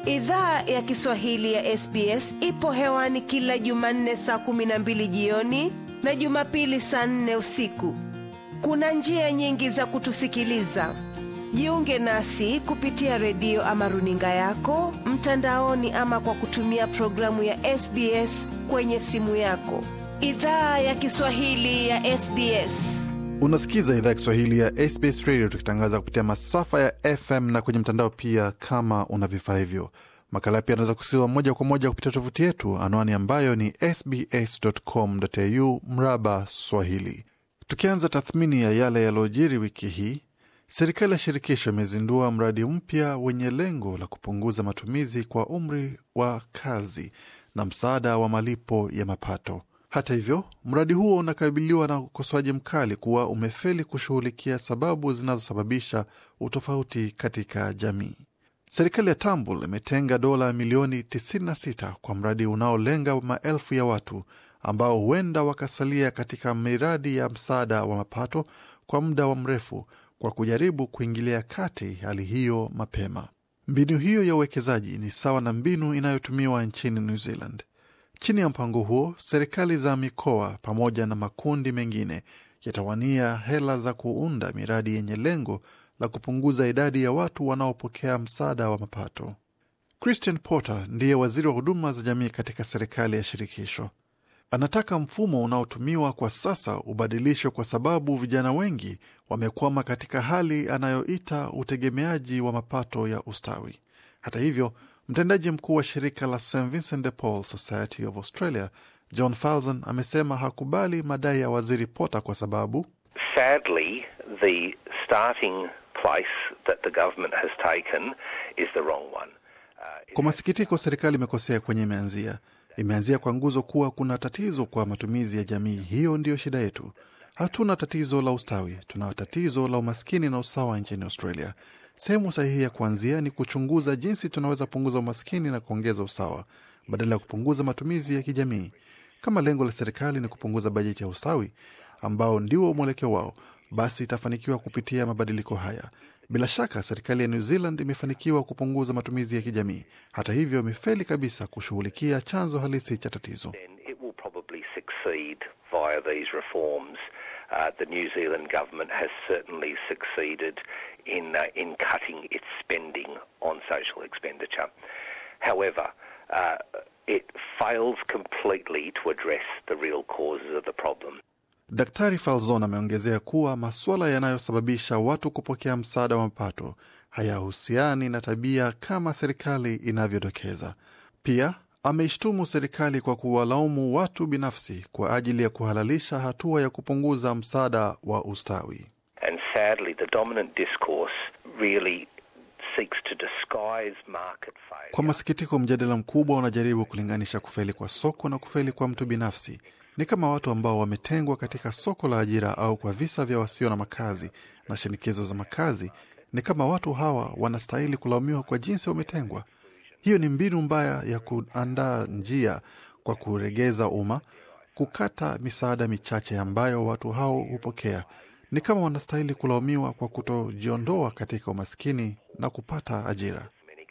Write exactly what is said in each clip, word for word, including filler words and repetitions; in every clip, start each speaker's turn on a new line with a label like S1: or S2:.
S1: Idhaa ya Kiswahili ya S B S ipo hewani kila Jumanne saa kumi na mbili jioni na Jumapili saa nne usiku. Kuna njia nyingi za kutusikiliza. Jiunge nasi kupitia redio ama runinga yako, mtandaoni ama kwa kutumia programu ya S B S kwenye simu yako. Idhaa ya Kiswahili ya S B S.
S2: Unasikiza idhaa ya Kiswahili ya S B S Radio tukitangaza kupitia masafa ya F M na kwenye mtandao pia kama una vifaa hivyo. Makala pia yanaweza kusikizwa moja kwa moja kupitia tovuti yetu, anwani ambayo ni s b s dot com dot a u mraba Swahili. Tukianza tathmini ya yale yaliyojiri wiki hii, serikali ya shirikisho imezindua mradi mpya wenye lengo la kupunguza matumizi kwa umri wa kazi na msaada wa malipo ya mapato. Hata hivyo, mradi huo unakabiliwa na ukosoaji mkali kuwa umefeli kushughulikia sababu zinazosababisha utofauti katika jamii. Serikali ya Tambul imetenga dola milioni tisini na sita kwa mradi unaolenga maelfu ya watu ambao huenda wakasalia katika miradi ya msaada wa mapato kwa muda wa mrefu kwa kujaribu kuingilia kati hali hiyo mapema. Mbinu hiyo ya uwekezaji ni sawa na mbinu inayotumiwa nchini New Zealand. Chini ya mpango huo, serikali za mikoa pamoja na makundi mengine yatawania hela za kuunda miradi yenye lengo la kupunguza idadi ya watu wanaopokea msaada wa mapato. Christian Porter ndiye waziri wa huduma za jamii katika serikali ya shirikisho. Anataka mfumo unaotumiwa kwa sasa ubadilishwe kwa sababu vijana wengi wamekwama katika hali anayoita utegemeaji wa mapato ya ustawi. Hata hivyo, mtendaji mkuu wa shirika la Saint Vincent de Paul Society of Australia, John Falzon, amesema hakubali madai ya waziri Porter kwa sababu
S3: sadly the starting place that the government has taken is the wrong one.
S2: Uh, kwa masikitiko, serikali imekosea kwenye imeanzia. Imeanzia kwa nguzo kuwa kuna tatizo kwa matumizi ya jamii. Hiyo ndiyo shida yetu. Hatuna tatizo la ustawi, tuna tatizo la umaskini na usawa nchini Australia. Sehemu sahihi ya kuanzia ni kuchunguza jinsi tunaweza punguza umaskini na kuongeza usawa, badala ya kupunguza matumizi ya kijamii. Kama lengo la serikali ni kupunguza bajeti ya ustawi, ambao ndio mwelekeo wao, basi itafanikiwa kupitia mabadiliko haya. Bila shaka, serikali ya New Zealand imefanikiwa kupunguza matumizi ya kijamii. Hata hivyo, imefeli kabisa kushughulikia chanzo halisi cha tatizo.
S3: It will probably succeed via these reforms. Uh, the New Zealand government has certainly succeeded in uh, in cutting its spending on social expenditure. However, uh, it fails completely to address the real causes of the problem.
S2: Daktari Falzon ameongezea kuwa masuala yanayosababisha watu kupokea msaada wa mapato hayahusiani na tabia kama serikali inavyodokeza. Pia ameishtumu serikali kwa kuwalaumu watu binafsi kwa ajili ya kuhalalisha hatua ya kupunguza msaada wa ustawi.
S3: And sadly, the dominant discourse really seeks to disguise market failure.
S2: Kwa masikitiko, mjadala mkubwa unajaribu kulinganisha kufeli kwa soko na kufeli kwa mtu binafsi. Ni kama watu ambao wametengwa katika soko la ajira au kwa visa vya wasio na makazi na shinikizo za makazi. Ni kama watu hawa wanastahili kulaumiwa kwa jinsi wametengwa. Hiyo ni mbinu mbaya ya kuandaa njia kwa kuregeza umma, kukata misaada michache ambayo watu hao hupokea. Ni kama wanastahili kulaumiwa kwa kutojiondoa katika umaskini na kupata ajira.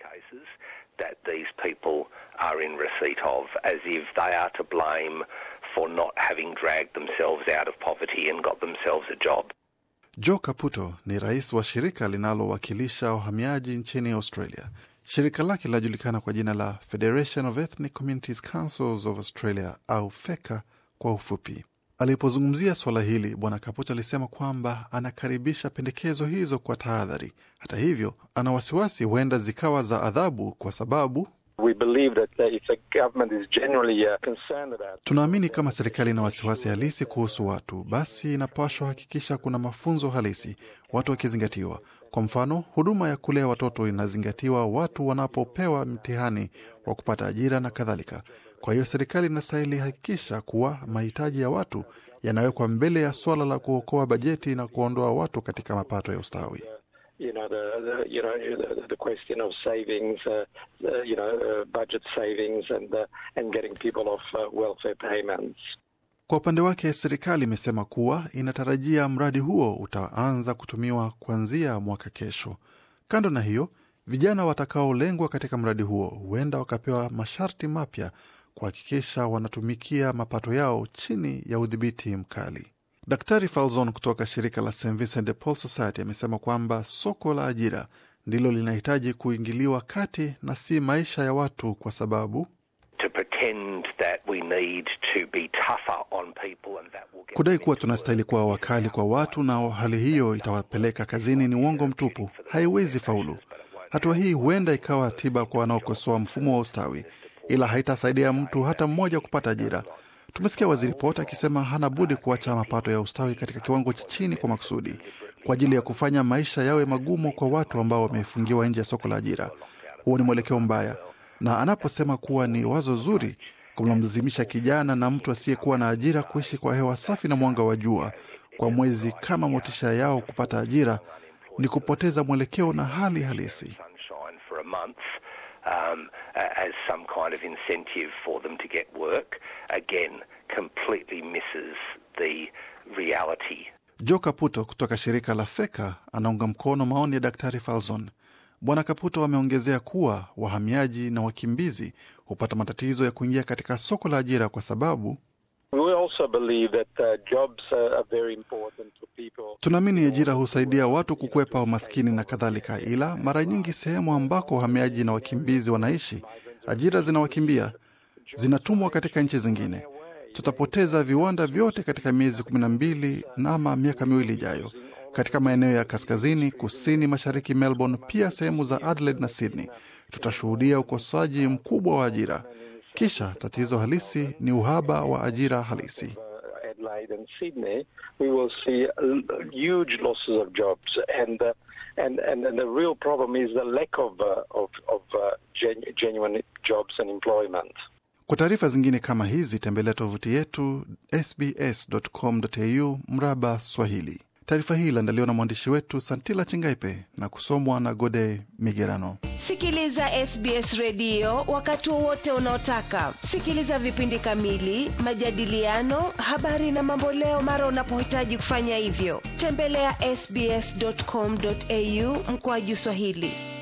S3: That these people are in receipt of, as if they are to blame for not having dragged themselves out of poverty and got themselves a job.
S2: Joe Caputo ni rais wa shirika linalowakilisha wahamiaji nchini Australia. Shirika lake linajulikana kwa jina la Federation of Ethnic Communities Councils of Australia, au FECA kwa ufupi. Alipozungumzia swala hili, Bwana Caputo alisema kwamba anakaribisha pendekezo hizo kwa tahadhari. Hata hivyo, ana wasiwasi huenda zikawa za adhabu kwa sababu
S4: We believe that if a government is genuinely uh, concerned about...
S2: Tunaamini kama serikali ina wasiwasi halisi kuhusu watu, basi inapaswa hakikisha kuna mafunzo halisi, watu wakizingatiwa. Kwa mfano, huduma ya kulea watoto inazingatiwa watu wanapopewa mtihani wa kupata ajira na kadhalika. Kwa hiyo serikali inastahili hakikisha kuwa mahitaji ya watu yanawekwa mbele ya swala la kuokoa bajeti na kuondoa watu katika mapato ya ustawi.
S4: You know, the, the you know the, the question of savings, uh, the, you know, uh, budget savings and uh, and getting people off uh, welfare payments.
S2: Kwa upande wake, serikali imesema kuwa inatarajia mradi huo utaanza kutumiwa kuanzia mwaka kesho. Kando na hiyo, Vijana watakaolengwa katika mradi huo huenda wakapewa masharti mapya kuhakikisha wanatumikia mapato yao chini ya udhibiti mkali. Daktari Falzon kutoka shirika la Saint Vincent de Paul Society amesema kwamba soko la ajira ndilo linahitaji kuingiliwa kati na si maisha ya watu, kwa sababu kudai kuwa tunastahili kuwa wakali kwa watu na hali hiyo itawapeleka kazini ni uongo mtupu. Haiwezi faulu. Hatua hii huenda ikawa tiba kwa wanaokosoa mfumo wa ustawi, ila haitasaidia mtu hata mmoja kupata ajira. Tumesikia Waziri Pota akisema hana budi kuacha mapato ya ustawi katika kiwango cha chini kwa makusudi, kwa ajili ya kufanya maisha yawe magumu kwa watu ambao wamefungiwa nje ya soko la ajira. Huo ni mwelekeo mbaya, na anaposema kuwa ni wazo zuri kumlazimisha kijana na mtu asiyekuwa na ajira kuishi kwa hewa safi na mwanga wa jua kwa mwezi kama motisha yao kupata ajira, ni kupoteza mwelekeo na hali halisi.
S3: Um, as some kind of incentive for them to get work, again, completely misses the reality.
S2: Joe Caputo kutoka shirika la Feka anaunga mkono maoni ya Daktari Falzon. Bwana Caputo ameongezea kuwa wahamiaji na wakimbizi hupata matatizo ya kuingia katika soko la ajira kwa sababu
S4: We also believe that uh, jobs are very important to people.
S2: Tunaamini ajira husaidia watu kukwepa umaskini na kadhalika, ila mara nyingi sehemu ambako wahamiaji na wakimbizi wanaishi, ajira zinawakimbia, zinatumwa katika nchi zingine. Tutapoteza viwanda vyote katika miezi kumi na mbili na ama miaka miwili ijayo katika maeneo ya kaskazini, kusini, mashariki Melbourne, pia sehemu za Adelaide na Sydney. Tutashuhudia ukosaji mkubwa wa ajira. Kisha tatizo halisi ni uhaba wa ajira halisi.
S4: Adelaide and Sydney, we will see huge losses of jobs, and uh, and and the real problem is the lack of uh, of of uh, genu- genuine jobs and employment.
S2: Kwa taarifa zingine kama hizi tembelea tovuti yetu s b s dot com dot a u mraba Swahili. Taarifa hii iliandaliwa na mwandishi wetu Santila Chingaipe na kusomwa na Gode Migerano.
S1: Sikiliza S B S Radio wakati wote unaotaka. Sikiliza vipindi kamili, majadiliano, habari na mambo leo mara unapohitaji kufanya hivyo. Tembelea s b s dot com dot a u mkwaju Swahili.